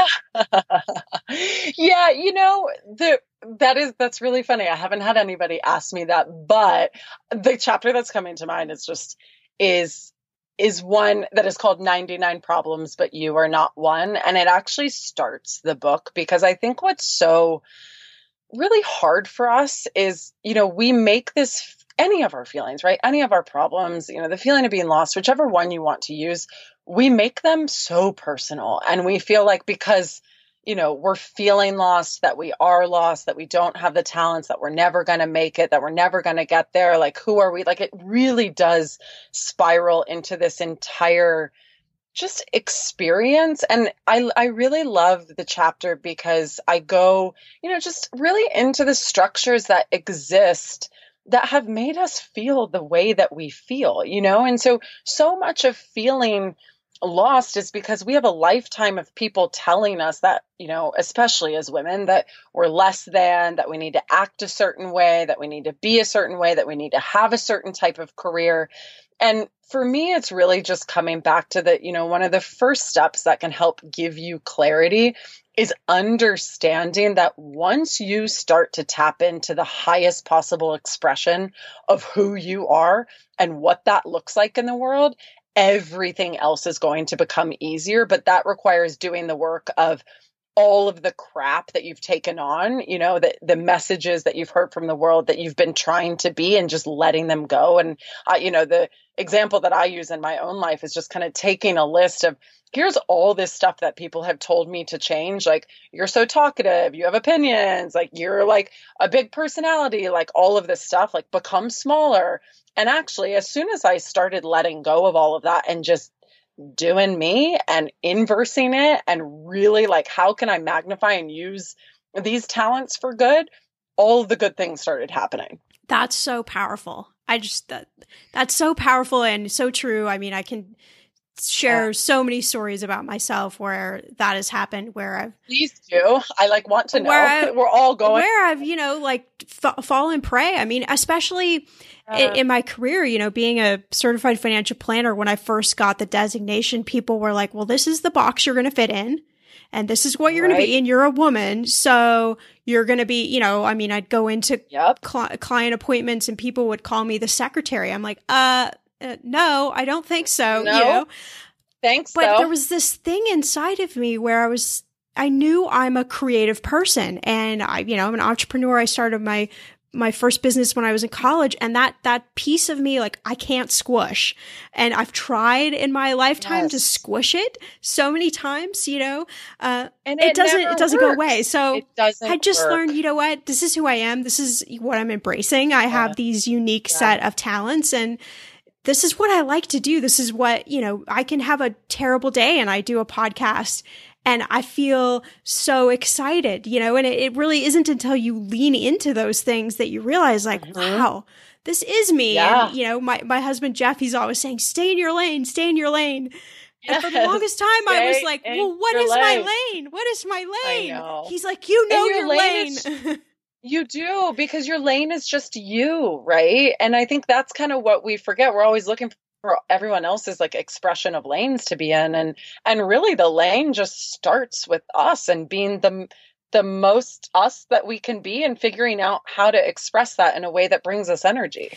D: Yeah, you know, the that is that's really funny. I haven't had anybody ask me that, but the chapter that's coming to mind is just is is one that is called ninety-nine Problems, But You Are Not One. And it actually starts the book because I think what's so really hard for us is, you know, we make this any of our feelings, right? Any of our problems, you know, the feeling of being lost, whichever one you want to use, we make them so personal. And we feel like because, you know, we're feeling lost, that we are lost, that we don't have the talents, that we're never going to make it, that we're never going to get there. Like, who are we? Like, it really does spiral into this entire just experience. And I, I really love the chapter because I go, you know, just really into the structures that exist that have made us feel the way that we feel, you know? And so, so much of feeling lost is because we have a lifetime of people telling us that, you know, especially as women, that we're less than, that we need to act a certain way, that we need to be a certain way, that we need to have a certain type of career. And for me, it's really just coming back to the, you know, one of the first steps that can help give you clarity is understanding that once you start to tap into the highest possible expression of who you are and what that looks like in the world, everything else is going to become easier. But that requires doing the work of all of the crap that you've taken on, you know, the, the messages that you've heard from the world that you've been trying to be, and just letting them go. And, uh, you know, the example that I use in my own life is just kind of taking a list of, here's all this stuff that people have told me to change. Like, you're so talkative, you have opinions, like you're like a big personality, like all of this stuff, like become smaller. And actually, as soon as I started letting go of all of that and just doing me and inversing it and really like, how can I magnify and use these talents for good? All of the good things started happening.
A: That's so powerful. I just, that that's so powerful and so true. I mean, I can share yeah. so many stories about myself where that has happened, where I've
D: please do. I like want to know. I, We're all going
A: where I've, you know, like f- fallen prey. I mean, especially uh, in, in my career, you know, being a certified financial planner, when I first got the designation, people were like, well, this is the box you're going to fit in. And this is what you're right. going to be. And you're a woman. So you're going to be, you know, I mean, I'd go into
D: yep.
A: cl- client appointments and people would call me the secretary. I'm like, uh, Uh, no, I don't think so.
D: No,
A: you know?
D: Thanks.
A: But
D: though.
A: there was this thing inside of me where I was, I knew I'm a creative person, and I, you know, I'm an entrepreneur. I started my my first business when I was in college, and that that piece of me, like, I can't squish. And I've tried in my lifetime yes. to squish it so many times, you know, uh, and it, it doesn't it doesn't works. go away. So I just
D: work.
A: learned, you know what, this is who I am. This is what I'm embracing. I yeah. have these unique yeah. set of talents, and this is what I like to do. This is what, you know, I can have a terrible day and I do a podcast and I feel so excited, you know, and it, it really isn't until you lean into those things that you realize, like, mm-hmm. wow, this is me.
D: Yeah.
A: And, you know, my, my husband, Jeff, he's always saying, stay in your lane, stay in your lane. Yes. And for the longest time, stay I was like, well, what is lane. my lane? What is my lane? He's like, you know your, your lane. lane.
D: You do, because your lane is just you, right? And I think that's kind of what we forget. We're always looking for everyone else's like expression of lanes to be in. And and really the lane just starts with us and being the the most us that we can be and figuring out how to express that in a way that brings us energy.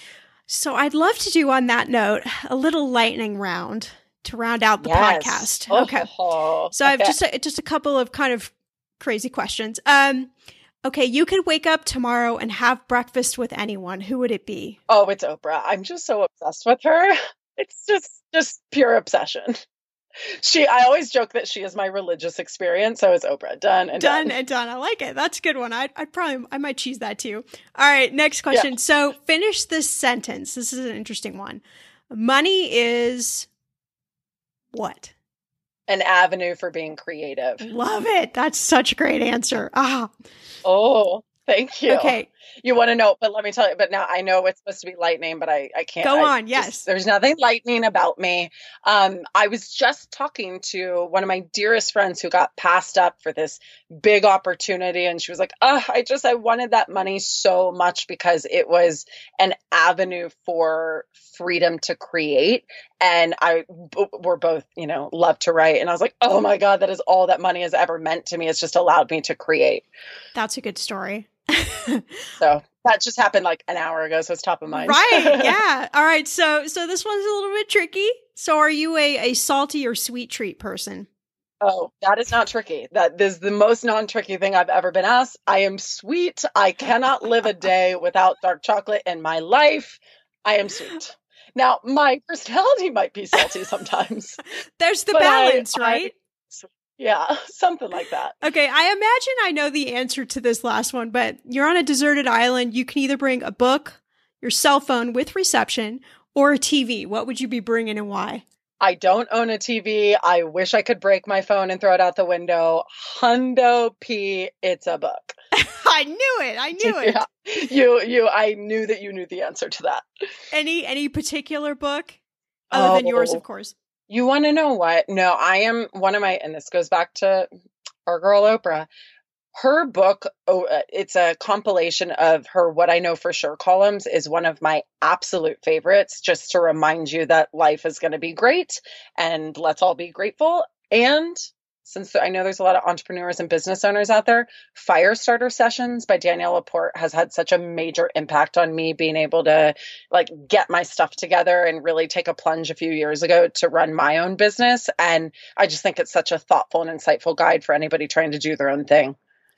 A: So I'd love to do on that note a little lightning round to round out the
D: yes.
A: podcast.
D: Oh,
A: okay.
D: Oh,
A: so I have
D: okay.
A: just a, just a couple of kind of crazy questions. Um, okay, you could wake up tomorrow and have breakfast with anyone. Who would it be?
D: Oh, it's Oprah. I'm just so obsessed with her. It's just just pure obsession. She, I always joke that she is my religious experience. So it's Oprah. Done and done.
A: Done and done. I like it. That's a good one. I'd, I'd probably, I might choose that too. All right. Next question. Yeah. So finish this sentence. This is an interesting one. Money is what?
D: An avenue for being creative.
A: Love it. That's such a great answer. Ah.
D: Oh, thank you.
A: Okay.
D: You want to know, but let me tell you, but now I know it's supposed to be lightning, but I, I can't.
A: Go
D: I
A: on. Yes.
D: Just, there's nothing lightning about me. Um, I was just talking to one of my dearest friends who got passed up for this big opportunity. And she was like, oh, I just, I wanted that money so much because it was an avenue for freedom to create. And I, we're both, you know, love to write. And I was like, oh my God, that is all that money has ever meant to me. It's just allowed me to create.
A: That's a good story.
D: So that just happened like an hour ago, so it's top of mind.
A: Right. Yeah. All right. So so this one's a little bit tricky. So are you a, a salty or sweet treat person?
D: Oh, that is not tricky. That is the most non-tricky thing I've ever been asked. I am sweet. I cannot live a day without dark chocolate in my life. I am sweet. Now, my personality might be salty sometimes.
A: There's the balance, I, right?
D: I, Yeah, something like that.
A: Okay, I imagine I know the answer to this last one, but you're on a deserted island. You can either bring a book, your cell phone with reception, or a T V. What would you be bringing and why?
D: I don't own a T V. I wish I could break my phone and throw it out the window. Hundo P, it's a book.
A: I knew it. I knew it.
D: Yeah. You, you, I knew that you knew the answer to that.
A: Any, any particular book other
D: oh.
A: than yours, of course?
D: You want to know what? No, I am one of my, and this goes back to our girl Oprah. Her book, oh, it's a compilation of her What I Know For Sure columns, is one of my absolute favorites, just to remind you that life is going to be great and let's all be grateful. And since I know there's a lot of entrepreneurs and business owners out there, Firestarter Sessions by Danielle Laporte has had such a major impact on me being able to like get my stuff together and really take a plunge a few years ago to run my own business. And I just think it's such a thoughtful and insightful guide for anybody trying to do their own thing.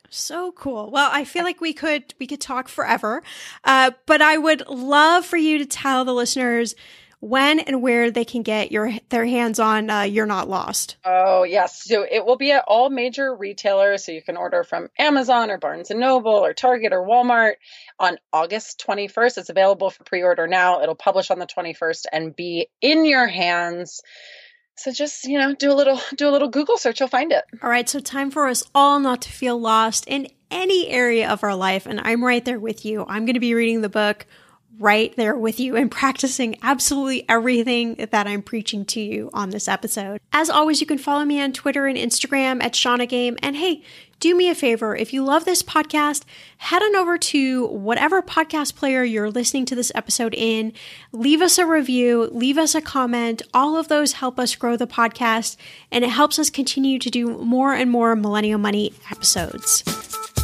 A: So cool. Well, I feel like we could, we could talk forever, uh, but I would love for you to tell the listeners when and where they can get your their hands on uh, You're Not Lost.
D: Oh, yes. So it will be at all major retailers. So you can order from Amazon or Barnes and Noble or Target or Walmart on August twenty-first. It's available for pre-order now. It'll publish on the twenty-first and be in your hands. So just, you know, do a little do a little Google search. You'll find it.
A: All right. So time for us all not to feel lost in any area of our life. And I'm right there with you. I'm going to be reading the book right there with you and practicing absolutely everything that I'm preaching to you on this episode. As always, you can follow me on Twitter and Instagram at Shauna Game. And hey, do me a favor. If you love this podcast, head on over to whatever podcast player you're listening to this episode in. Leave us a review, leave us a comment. All of those help us grow the podcast, and it helps us continue to do more and more Millennial Money episodes.